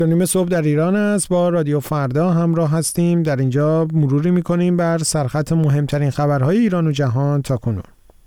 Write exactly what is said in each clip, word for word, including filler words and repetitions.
نیم صبح در ایران است. با رادیو فردا همراه هستیم. در اینجا مروری میکنیم بر سرخط مهمترین خبرهای ایران و جهان تا کنون.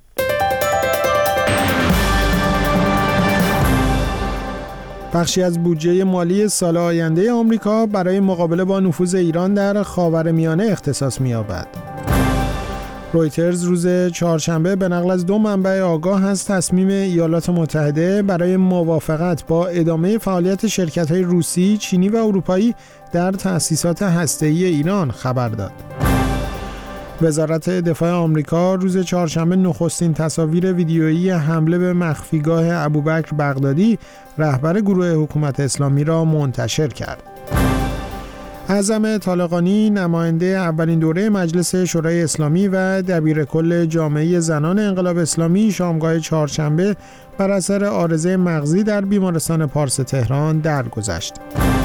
بخشی از بودجه مالی سال آینده آمریکا برای مقابله با نفوذ ایران در خاورمیانه اختصاص می‌یابد. رویترز روز چهارشنبه به نقل از دو منبع آگاه از تصمیم ایالات متحده برای موافقت با ادامه فعالیت شرکت‌های روسی، چینی و اروپایی در تأسیسات هسته‌ای ایران خبر داد. وزارت دفاع آمریکا روز چهارشنبه نخستین تصاویر ویدیویی حمله به مخفیگاه ابوبکر بغدادی، رهبر گروه حکومت اسلامی را منتشر کرد. اعظم طالقانی، نماینده اولین دوره مجلس شورای اسلامی و دبیرکل جامعه زنان انقلاب اسلامی، شامگاه چهارشنبه بر اثر عارضه مغزی در بیمارستان پارس تهران درگذشت.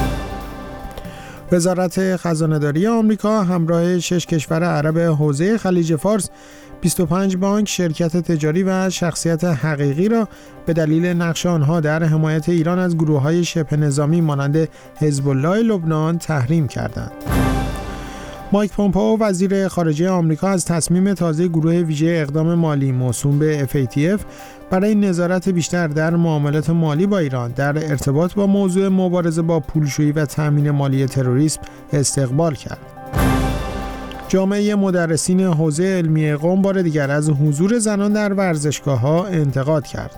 وزارت خزانه‌داری آمریکا همراه شش کشور عرب حوزه خلیج فارس بیست و پنج بانک، شرکت تجاری و شخصیت حقیقی را به دلیل نقش آنها در حمایت ایران از گروه‌های شبه نظامی مانند حزب الله لبنان تحریم کردند. مایک پومپئو وزیر خارجه آمریکا از تصمیم تازه گروه ویژه اقدام مالی موسوم به اف ای تی اف برای نظارت بیشتر در معاملات مالی با ایران در ارتباط با موضوع مبارزه با پولشویی و تامین مالی تروریسم استقبال کرد. جامعه مدرسین حوزه علمی قم بار دیگر از حضور زنان در ورزشگاه‌ها انتقاد کرد.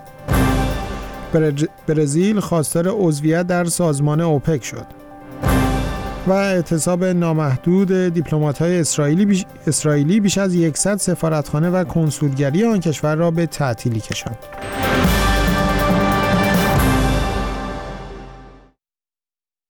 برزیل خواستار عضویت در سازمان اوپک شد. و اعتصاب نامحدود دیپلمات‌های اسرائیلی بیش اسرائیلی بیش از صد سفارتخانه و کنسولگری آن کشور را به تعطیلی کشاند.